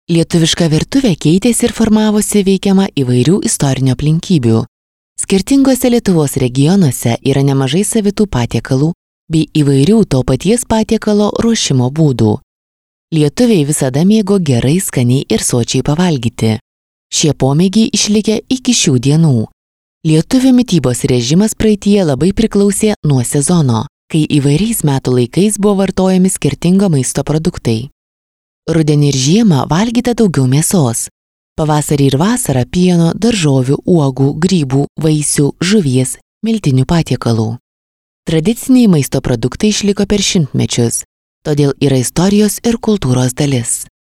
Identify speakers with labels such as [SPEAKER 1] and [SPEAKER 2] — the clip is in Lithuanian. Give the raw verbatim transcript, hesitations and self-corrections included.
[SPEAKER 1] Lietuviška virtuvė keitėsi ir formavosi veikiama įvairių istorinių aplinkybių. Skirtingose Lietuvos regionuose yra nemažai savitų patiekalų bei įvairių to paties patiekalo ruošimo būdų. Lietuviai visada mėgo gerai, skaniai ir sočiai pavalgyti. Šie pomėgiai išlikę iki šių dienų. Lietuvių mitybos režimas praeityje labai priklausė nuo sezono, kai įvairiais metų laikais buvo vartojami skirtingo maisto produktai. Rudenį ir žiemą valgyta daugiau mėsos. Pavasarį ir vasarą pieno, daržovių, uogų, grybų, vaisių, žuvies, miltinių patiekalų. Tradiciniai maisto produktai išliko per šimtmečius, todėl yra istorijos ir kultūros dalis.